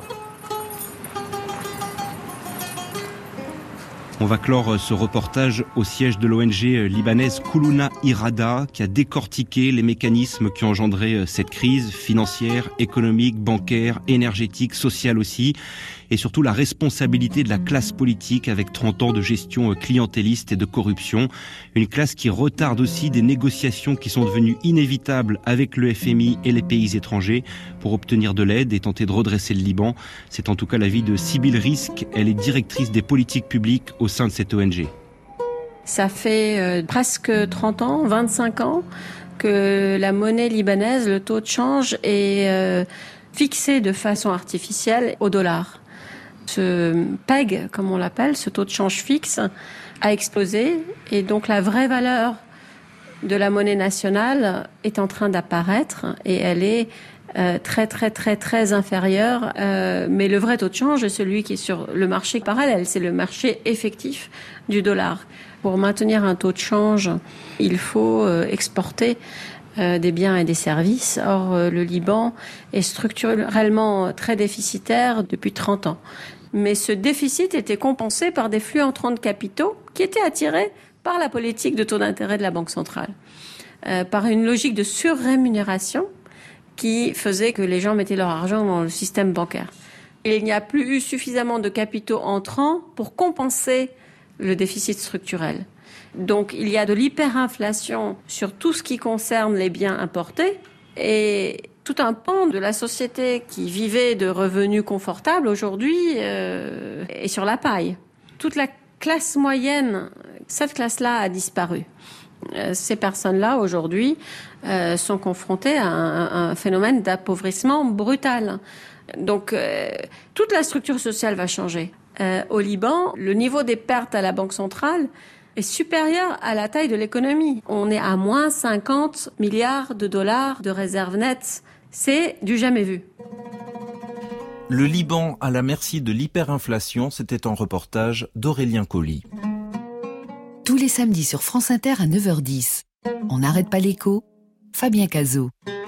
On va clore ce reportage au siège de l'ONG libanaise Koulouna Irada qui a décortiqué les mécanismes qui ont engendré cette crise financière, économique, bancaire, énergétique, sociale aussi. et surtout la responsabilité de la classe politique avec 30 ans de gestion clientéliste et de corruption. Une classe qui retarde aussi des négociations qui sont devenues inévitables avec le FMI et les pays étrangers pour obtenir de l'aide et tenter de redresser le Liban. C'est en tout cas l'avis de Sybille Rizk. Elle est directrice des politiques publiques au sein de cette ONG. Ça fait presque 30 ans, 25 ans que la monnaie libanaise, le taux de change est fixé de façon artificielle au dollar. Ce PEG, comme on l'appelle, ce taux de change fixe, a explosé et donc la vraie valeur de la monnaie nationale est en train d'apparaître et elle est très inférieure. Mais le vrai taux de change est celui qui est sur le marché parallèle, c'est le marché effectif du dollar. Pour maintenir un taux de change, il faut exporter des biens et des services. Or, le Liban est structurellement très déficitaire depuis 30 ans. Mais ce déficit était compensé par des flux entrants de capitaux qui étaient attirés par la politique de taux d'intérêt de la Banque centrale, par une logique de surrémunération qui faisait que les gens mettaient leur argent dans le système bancaire. Et il n'y a plus eu suffisamment de capitaux entrants pour compenser le déficit structurel. Donc il y a de l'hyperinflation sur tout ce qui concerne les biens importés et tout un pan de la société qui vivait de revenus confortables aujourd'hui est sur la paille. Toute la classe moyenne, cette classe-là a disparu. Ces personnes-là, aujourd'hui, sont confrontées à un phénomène d'appauvrissement brutal. Donc, toute la structure sociale va changer. Au Liban, le niveau des pertes à la Banque centrale est supérieur à la taille de l'économie. On est à moins 50 milliards de dollars de réserves nettes. C'est du jamais vu. Le Liban à la merci de l'hyperinflation, c'était un reportage d'Aurélien Colli. Tous les samedis sur France Inter à 9h10. On n'arrête pas l'écho. Fabien Cazot.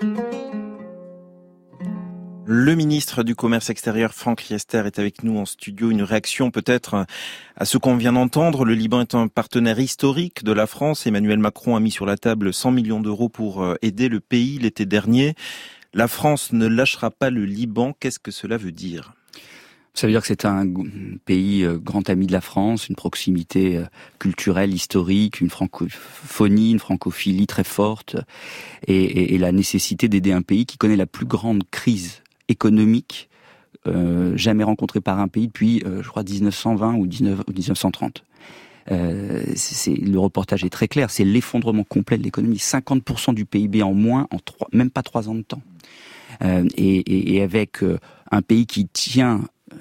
Le ministre du Commerce extérieur, Franck Riester, est avec nous en studio. Une réaction peut-être à ce qu'on vient d'entendre. Le Liban est un partenaire historique de la France. Emmanuel Macron a mis sur la table 100 millions d'euros pour aider le pays l'été dernier. La France ne lâchera pas le Liban. Qu'est-ce que cela veut dire ? Ça veut dire que c'est un pays grand ami de la France, une proximité culturelle, historique, une francophonie, une francophilie très forte, et la nécessité d'aider un pays qui connaît la plus grande crise économique jamais rencontrée par un pays depuis, je crois, 1920 ou 1930. Le reportage est très clair, c'est l'effondrement complet de l'économie, 50% du PIB en moins en même pas 3 ans de temps. Et avec un pays qui tient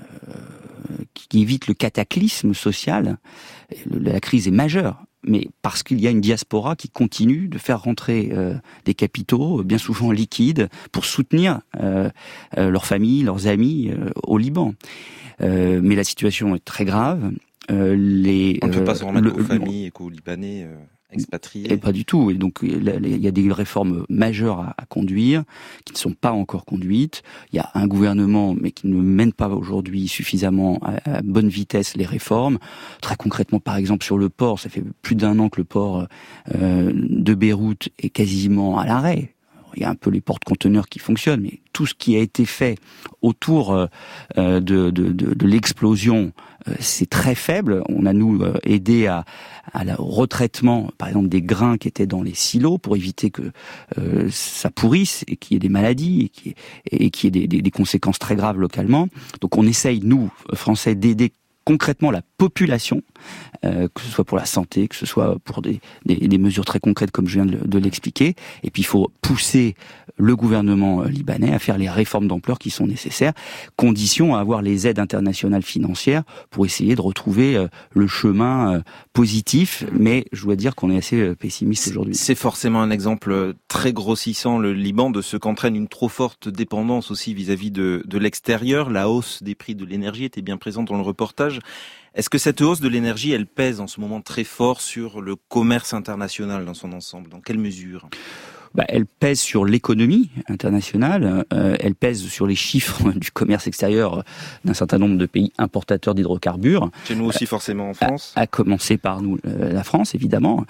qui évite le cataclysme social, la crise est majeure, mais parce qu'il y a une diaspora qui continue de faire rentrer des capitaux, bien souvent liquides, pour soutenir leurs familles, leurs amis au Liban. Mais la situation est très grave. On ne peut pas s'en remettre aux familles et qu'aux Libanais expatriés. Et pas du tout. Et donc il y a des réformes majeures à conduire qui ne sont pas encore conduites. Il y a un gouvernement mais qui ne mène pas aujourd'hui suffisamment à bonne vitesse les réformes. Très concrètement, par exemple sur le port, ça fait plus d'1 an que le port de Beyrouth est quasiment à l'arrêt. Il y a un peu les porte-conteneurs qui fonctionnent, mais tout ce qui a été fait autour de l'explosion, c'est très faible. On a nous aidé au retraitement, par exemple, des grains qui étaient dans les silos pour éviter que ça pourrisse et qu'il y ait des maladies et qu'il y ait des conséquences très graves localement. Donc on essaye, nous, Français, d'aider concrètement la population, que ce soit pour la santé, que ce soit pour des mesures très concrètes comme je viens de l'expliquer. Et puis il faut pousser le gouvernement libanais à faire les réformes d'ampleur qui sont nécessaires, condition à avoir les aides internationales financières pour essayer de retrouver le chemin positif. Mais je dois dire qu'on est assez pessimiste aujourd'hui. C'est forcément un exemple très grossissant, le Liban, de ce qu'entraîne une trop forte dépendance aussi vis-à-vis de l'extérieur. La hausse des prix de l'énergie était bien présente dans le reportage. Est-ce que cette hausse de l'énergie, elle pèse en ce moment très fort sur le commerce international dans son ensemble ? Dans quelle mesure ? Elle pèse sur l'économie internationale, elle pèse sur les chiffres du commerce extérieur d'un certain nombre de pays importateurs d'hydrocarbures. Chez nous aussi forcément en France. À commencer par nous, la France évidemment.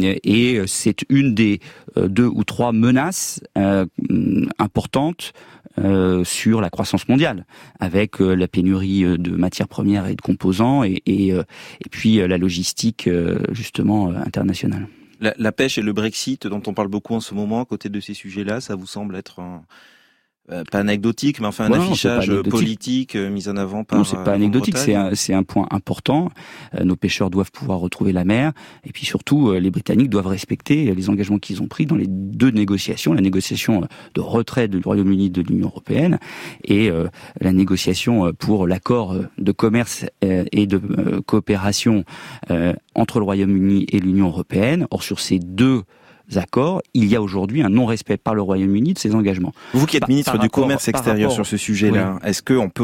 Et c'est une des 2 ou 3 menaces importantes sur la croissance mondiale, avec la pénurie de matières premières et de composants, et puis la logistique justement internationale. La pêche et le Brexit, dont on parle beaucoup en ce moment, à côté de ces sujets-là, ça vous semble être pas anecdotique, mais enfin un affichage politique mis en avant par... Non, c'est pas anecdotique, c'est un point important. Nos pêcheurs doivent pouvoir retrouver la mer, et puis surtout, les Britanniques doivent respecter les engagements qu'ils ont pris dans les deux négociations, la négociation de retrait du Royaume-Uni de l'Union européenne et la négociation pour l'accord de commerce et de coopération entre le Royaume-Uni et l'Union européenne. Or, sur ces deux accords, il y a aujourd'hui un non-respect par le Royaume-Uni de ses engagements. Vous qui êtes ministre du Commerce extérieur sur ce sujet-là, oui. Est-ce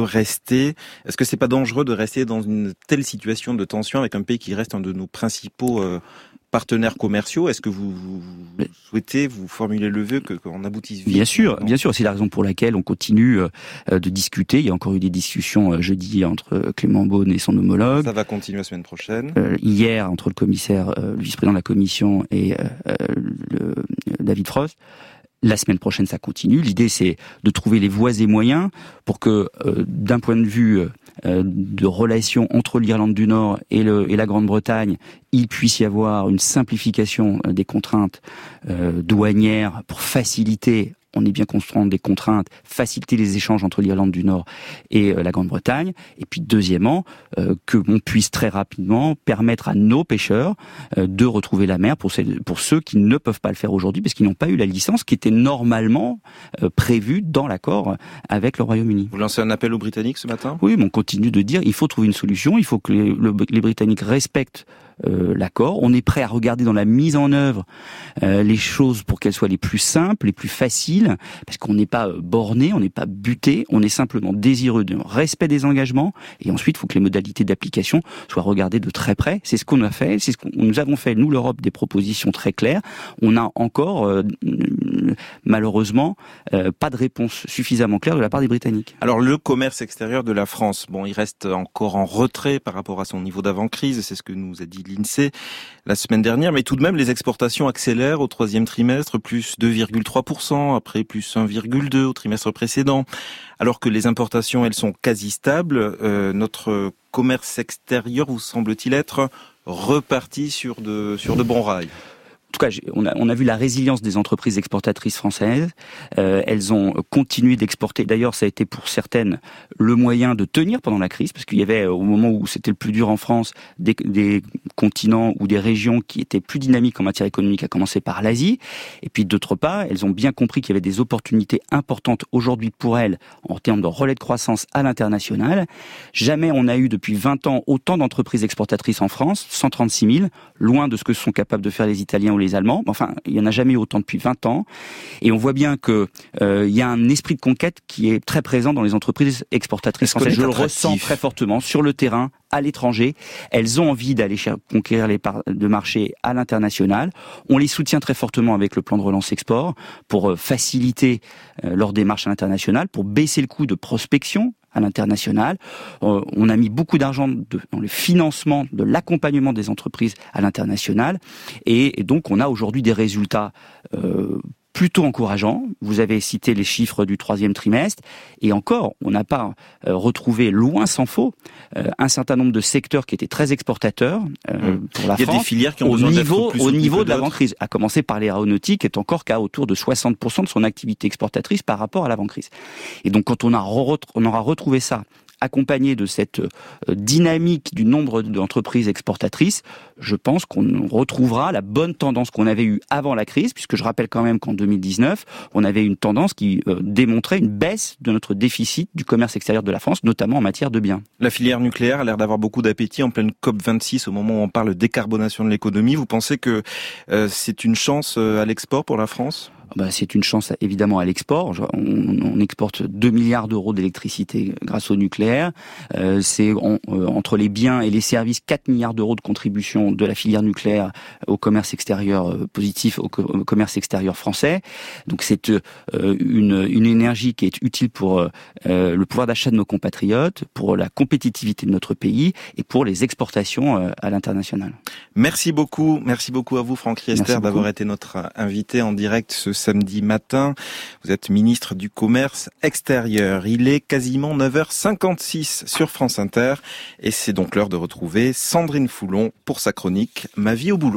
que c'est pas dangereux de rester dans une telle situation de tension avec un pays qui reste un de nos principaux partenaires commerciaux? Est-ce que vous souhaitez, vous formulez le vœu qu'on aboutisse vite? Bien sûr, c'est la raison pour laquelle on continue de discuter. Il y a encore eu des discussions jeudi entre Clément Beaune et son homologue. Ça va continuer la semaine prochaine. Hier, entre le commissaire, le vice-président de la Commission et David Frost. La semaine prochaine, ça continue. L'idée, c'est de trouver les voies et moyens pour que, d'un point de vue de relations entre l'Irlande du Nord et la Grande-Bretagne, il puisse y avoir une simplification des contraintes douanières pour faciliter, on est bien conscient des contraintes, faciliter les échanges entre l'Irlande du Nord et la Grande-Bretagne. Et puis deuxièmement, que l'on puisse très rapidement permettre à nos pêcheurs de retrouver la mer pour ceux qui ne peuvent pas le faire aujourd'hui parce qu'ils n'ont pas eu la licence qui était normalement prévue dans l'accord avec le Royaume-Uni. Vous lancez un appel aux Britanniques ce matin ? Oui, mais on continue de dire il faut trouver une solution, il faut que les Britanniques respectent l'accord. On est prêt à regarder dans la mise en œuvre les choses pour qu'elles soient les plus simples, les plus faciles, parce qu'on n'est pas borné, on n'est pas buté, on est simplement désireux d'un respect des engagements, et ensuite il faut que les modalités d'application soient regardées de très près. C'est ce qu'on a fait, c'est ce que nous avons fait, nous l'Europe, des propositions très claires. On a encore malheureusement pas de réponse suffisamment claire de la part des Britanniques. Alors le commerce extérieur de la France, bon, il reste encore en retrait par rapport à son niveau d'avant-crise, c'est ce que nous a dit l'INSEE la semaine dernière, mais tout de même les exportations accélèrent au troisième trimestre, plus 2,3%, après plus 1,2% au trimestre précédent. Alors que les importations, elles sont quasi stables, notre commerce extérieur vous semble-t-il être reparti sur de bons rails? En tout cas, on a vu la résilience des entreprises exportatrices françaises. Elles ont continué d'exporter. D'ailleurs, ça a été pour certaines le moyen de tenir pendant la crise, parce qu'il y avait, au moment où c'était le plus dur en France, des continents ou des régions qui étaient plus dynamiques en matière économique, à commencer par l'Asie. Et puis, d'autre part, elles ont bien compris qu'il y avait des opportunités importantes aujourd'hui pour elles en termes de relais de croissance à l'international. Jamais on a eu depuis 20 ans autant d'entreprises exportatrices en France, 136 000, loin de ce que sont capables de faire les Italiens ou les Allemands. Enfin, il n'y en a jamais eu autant depuis 20 ans. Et on voit bien que il y a un esprit de conquête qui est très présent dans les entreprises exportatrices françaises. Je le ressens très fortement sur le terrain, à l'étranger. Elles ont envie d'aller conquérir les parts de marché à l'international. On les soutient très fortement avec le plan de relance export pour faciliter leur démarche à l'international, pour baisser le coût de prospection à l'international. On a mis beaucoup d'argent dans le financement de l'accompagnement des entreprises à l'international. Et donc, on a aujourd'hui des résultats plutôt encourageants. Vous avez cité les chiffres du troisième trimestre. Et encore, on n'a pas retrouvé, loin s'en faut, un certain nombre de secteurs qui étaient très exportateurs pour la France. Il y a des filières qui ont besoin d'être plus au niveau de l'avant-crise. À commencer par l'aéronautique, qui est encore qu'à autour de 60% de son activité exportatrice par rapport à l'avant-crise. Et donc, quand on aura retrouvé ça, accompagné de cette dynamique du nombre d'entreprises exportatrices, je pense qu'on retrouvera la bonne tendance qu'on avait eue avant la crise, puisque je rappelle quand même qu'en 2019, on avait une tendance qui démontrait une baisse de notre déficit du commerce extérieur de la France, notamment en matière de biens. La filière nucléaire a l'air d'avoir beaucoup d'appétit en pleine COP26, au moment où on parle de décarbonation de l'économie. Vous pensez que c'est une chance à l'export pour la France ? C'est une chance évidemment à l'export. On exporte 2 milliards d'euros d'électricité grâce au nucléaire. C'est entre les biens et les services 4 milliards d'euros de contribution de la filière nucléaire au commerce extérieur positif, au commerce extérieur français. Donc c'est une énergie qui est utile pour le pouvoir d'achat de nos compatriotes, pour la compétitivité de notre pays et pour les exportations à l'international. Merci beaucoup à vous Franck Riester d'avoir été notre invité en direct ce samedi matin. Vous êtes ministre du Commerce extérieur. Il est quasiment 9h56 sur France Inter et c'est donc l'heure de retrouver Sandrine Foulon pour sa chronique « Ma vie au boulot ».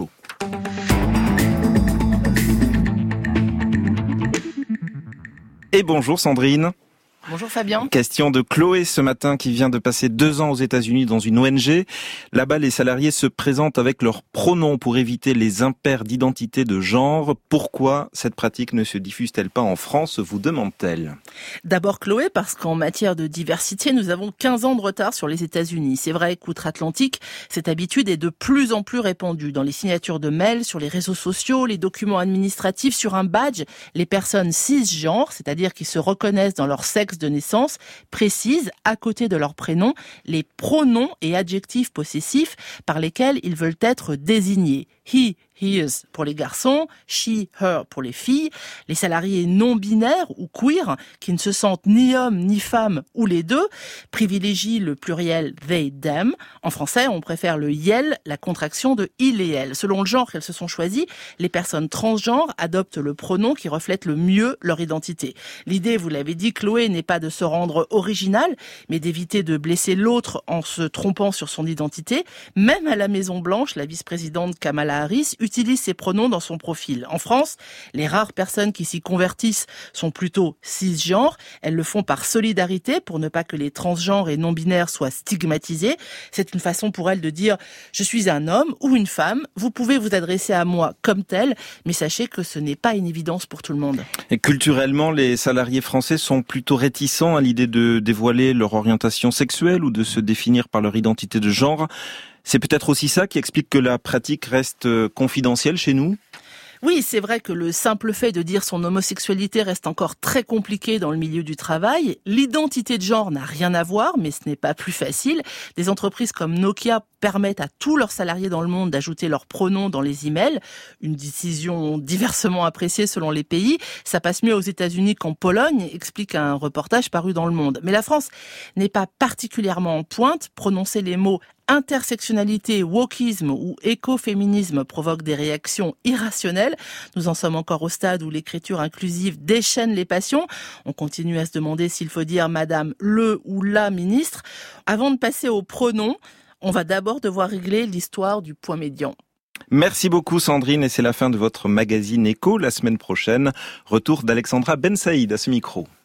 Et bonjour Sandrine. Bonjour Fabien. Question de Chloé ce matin qui vient de passer 2 ans aux États-Unis dans une ONG. Là-bas, les salariés se présentent avec leurs pronoms pour éviter les impairs d'identité de genre. Pourquoi cette pratique ne se diffuse-t-elle pas en France, vous demande-t-elle? D'abord Chloé, parce qu'en matière de diversité, nous avons 15 ans de retard sur les États-Unis. C'est vrai qu'outre-Atlantique, cette habitude est de plus en plus répandue. Dans les signatures de mails, sur les réseaux sociaux, les documents administratifs, sur un badge, les personnes cisgenres, c'est-à-dire qui se reconnaissent dans leur sexe de naissance, précisent à côté de leur prénom les pronoms et adjectifs possessifs par lesquels ils veulent être désignés. He, his pour les garçons, she, her pour les filles. Les salariés non binaires ou queer, qui ne se sentent ni hommes ni femmes ou les deux, privilégient le pluriel they, them. En français, on préfère le yel, la contraction de il et elle. Selon le genre qu'elles se sont choisies, les personnes transgenres adoptent le pronom qui reflète le mieux leur identité. L'idée, vous l'avez dit Chloé, n'est pas de se rendre original, mais d'éviter de blesser l'autre en se trompant sur son identité. Même à la Maison-Blanche, la vice-présidente Kamala Harris utilise ces pronoms dans son profil. En France, les rares personnes qui s'y convertissent sont plutôt cisgenres. Elles le font par solidarité pour ne pas que les transgenres et non-binaires soient stigmatisés. C'est une façon pour elles de dire « je suis un homme ou une femme, vous pouvez vous adresser à moi comme tel, mais sachez que ce n'est pas une évidence pour tout le monde ». Et culturellement, les salariés français sont plutôt réticents à l'idée de dévoiler leur orientation sexuelle ou de se définir par leur identité de genre. C'est peut-être aussi ça qui explique que la pratique reste confidentielle chez nous ? Oui, c'est vrai que le simple fait de dire son homosexualité reste encore très compliqué dans le milieu du travail. L'identité de genre n'a rien à voir, mais ce n'est pas plus facile. Des entreprises comme Nokia permettent à tous leurs salariés dans le monde d'ajouter leurs pronoms dans les emails. Une décision diversement appréciée selon les pays. Ça passe mieux aux États-Unis qu'en Pologne, explique un reportage paru dans Le Monde. Mais la France n'est pas particulièrement en pointe. Prononcer les mots intersectionnalité, wokisme ou écoféminisme provoquent des réactions irrationnelles. Nous en sommes encore au stade où l'écriture inclusive déchaîne les passions. On continue à se demander s'il faut dire madame le ou la ministre. Avant de passer aux pronoms, on va d'abord devoir régler l'histoire du point médian. Merci beaucoup Sandrine et c'est la fin de votre magazine Écho. La semaine prochaine, retour d'Alexandra Ben Saïd à ce micro.